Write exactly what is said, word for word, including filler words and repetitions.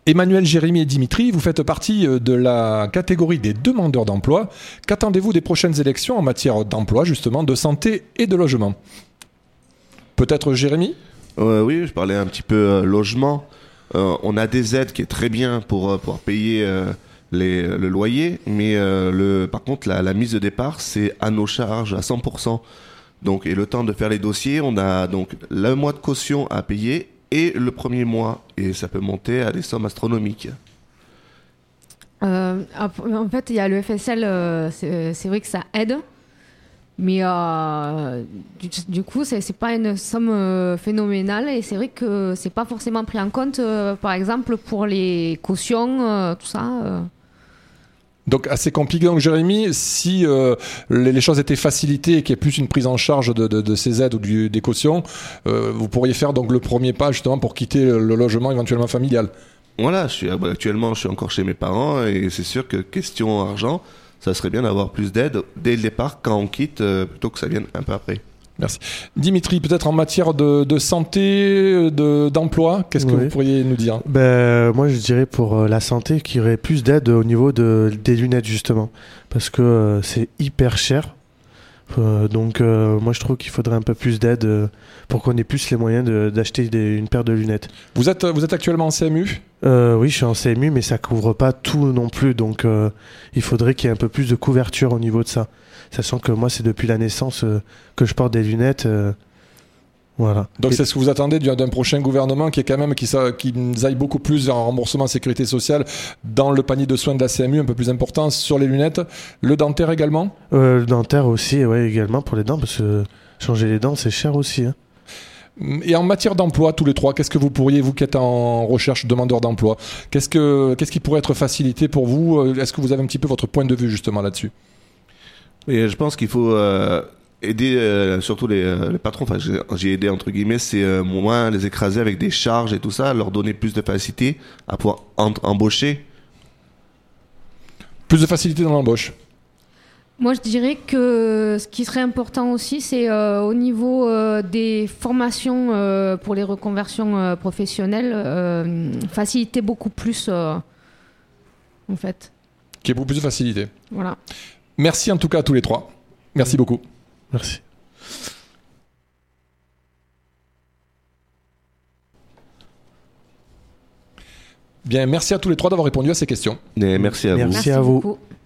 Emmanuel, Jérémy et Dimitri, vous faites partie de la catégorie des demandeurs d'emploi. Qu'attendez-vous des prochaines élections en matière d'emploi, justement, de santé et de logement ? Peut-être Jérémy ? euh, Oui, je parlais un petit peu euh, logement. Euh, on a des aides qui est très bien pour euh, pouvoir payer euh, les, le loyer, mais euh, le, par contre, la, la mise de départ, c'est à nos charges à cent pour cent. Donc, et le temps de faire les dossiers, on a donc le mois de caution à payer et le premier mois, et ça peut monter à des sommes astronomiques. Euh, en fait, il y a le F S L, euh, c'est, c'est vrai que ça aide, mais euh, du, du coup, c'est, c'est pas une somme euh, phénoménale, et c'est vrai que c'est pas forcément pris en compte, euh, par exemple, pour les cautions, euh, tout ça. Euh. Donc assez compliqué. Donc Jérémy, si euh, les, les choses étaient facilitées et qu'il y ait plus une prise en charge de, de, de ces aides ou du, des cautions, euh, vous pourriez faire donc le premier pas justement pour quitter le logement éventuellement familial. Voilà, je suis, actuellement je suis encore chez mes parents et c'est sûr que question argent, ça serait bien d'avoir plus d'aide dès le départ quand on quitte euh, plutôt que ça vienne un peu après. Merci. Dimitri, peut-être en matière de, de santé, de, d'emploi, qu'est-ce que oui. vous pourriez nous dire ? Ben, moi, je dirais pour euh, la santé qu'il y aurait plus d'aide au niveau de, des lunettes, justement. Parce que euh, c'est hyper cher. Euh, donc, euh, moi, je trouve qu'il faudrait un peu plus d'aide euh, pour qu'on ait plus les moyens de, d'acheter des, une paire de lunettes. Vous êtes, vous êtes actuellement en C M U ? euh, Oui, je suis en C M U, mais ça couvre pas tout non plus. Donc, euh, il faudrait qu'il y ait un peu plus de couverture au niveau de ça. Sachant que moi, c'est depuis la naissance euh, que je porte des lunettes. Euh, voilà. Donc Et... c'est ce que vous attendez d'un, d'un prochain gouvernement qui est quand même qui, qui nous aille beaucoup plus en remboursement sécurité sociale dans le panier de soins de la C M U, un peu plus important sur les lunettes, le dentaire également. Euh, le dentaire aussi, ouais, également pour les dents, parce que changer les dents, c'est cher aussi. Hein. Et en matière d'emploi, tous les trois, qu'est-ce que vous pourriez, vous qui êtes en recherche demandeur d'emploi, qu'est-ce que qu'est-ce qui pourrait être facilité pour vous ? Est-ce que vous avez un petit peu votre point de vue justement là-dessus ? Et je pense qu'il faut euh, aider euh, surtout les, euh, les patrons, enfin j'ai, j'ai aidé entre guillemets, c'est euh, moins les écraser avec des charges et tout ça, leur donner plus de facilité à pouvoir en- embaucher. Plus de facilité dans l'embauche. Moi, je dirais que ce qui serait important aussi, c'est euh, au niveau euh, des formations euh, pour les reconversions euh, professionnelles, euh, faciliter beaucoup plus, euh, en fait. Qui est beaucoup plus de facilité. Voilà. Merci en tout cas à tous les trois. Merci beaucoup. Merci. Bien, merci à tous les trois d'avoir répondu à ces questions. Et merci à Merci. vous. Merci à vous. beaucoup.